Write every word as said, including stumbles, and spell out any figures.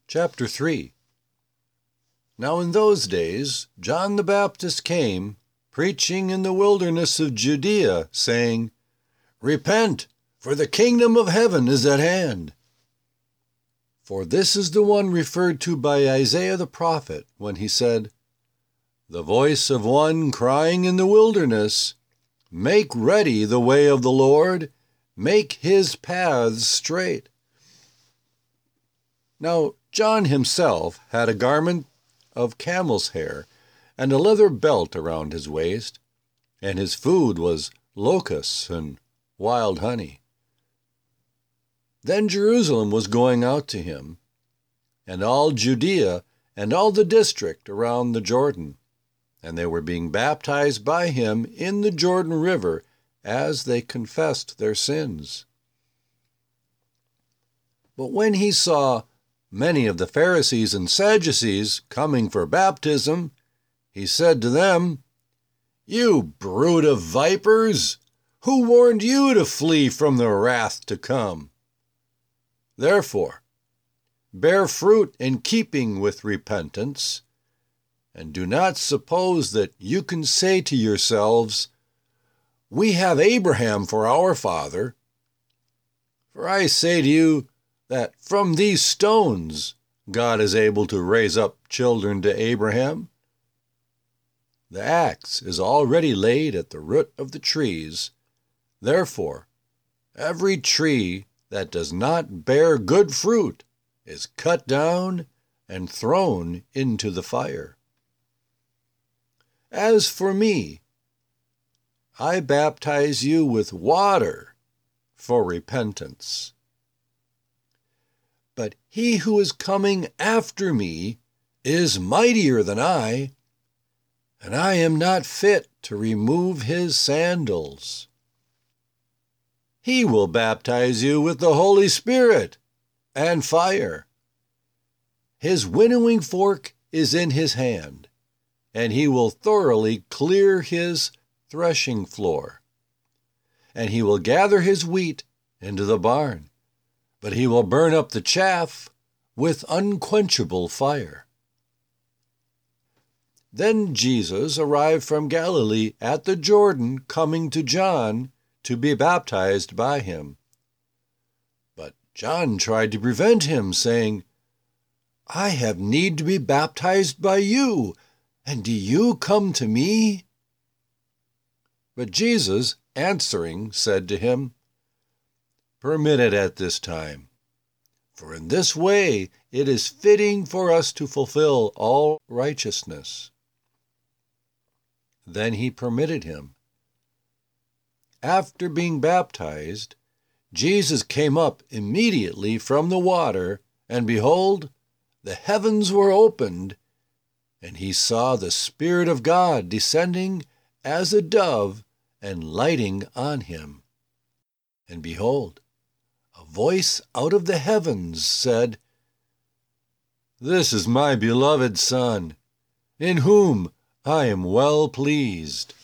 Chapter three. Now in those days John the Baptist came, preaching in the wilderness of Judea, saying, Repent, for the kingdom of heaven is at hand. For this is the one referred to by Isaiah the prophet when he said, The voice of one crying in the wilderness, Make ready the way of the Lord, make his paths straight. Now John himself had a garment of camel's hair and a leather belt around his waist, and his food was locusts and wild honey. Then Jerusalem was going out to him, and all Judea and all the district around the Jordan, and they were being baptized by him in the Jordan River as they confessed their sins. But when he saw many of the Pharisees and Sadducees coming for baptism, he said to them, You brood of vipers, who warned you to flee from the wrath to come? Therefore, bear fruit in keeping with repentance, and do not suppose that you can say to yourselves, We have Abraham for our father. For I say to you that from these stones God is able to raise up children to Abraham. The axe is already laid at the root of the trees. Therefore, every tree that does not bear good fruit is cut down and thrown into the fire. As for me, I baptize you with water for repentance. But he who is coming after me is mightier than I, and I am not fit to remove his sandals. He will baptize you with the Holy Spirit and fire. His winnowing fork is in his hand, and he will thoroughly clear his threshing floor. And he will gather his wheat into the barn, but he will burn up the chaff with unquenchable fire. Then Jesus arrived from Galilee at the Jordan, coming to John to be baptized by him. But John tried to prevent him, saying, I have need to be baptized by you, and do you come to me? But Jesus, answering, said to him, Permit it at this time, for in this way it is fitting for us to fulfill all righteousness. Then he permitted him. After being baptized, Jesus came up immediately from the water, and behold, the heavens were opened, and he saw the Spirit of God descending as a dove and lighting on him. And behold, a voice out of the heavens said, This is my beloved Son, in whom I am well pleased.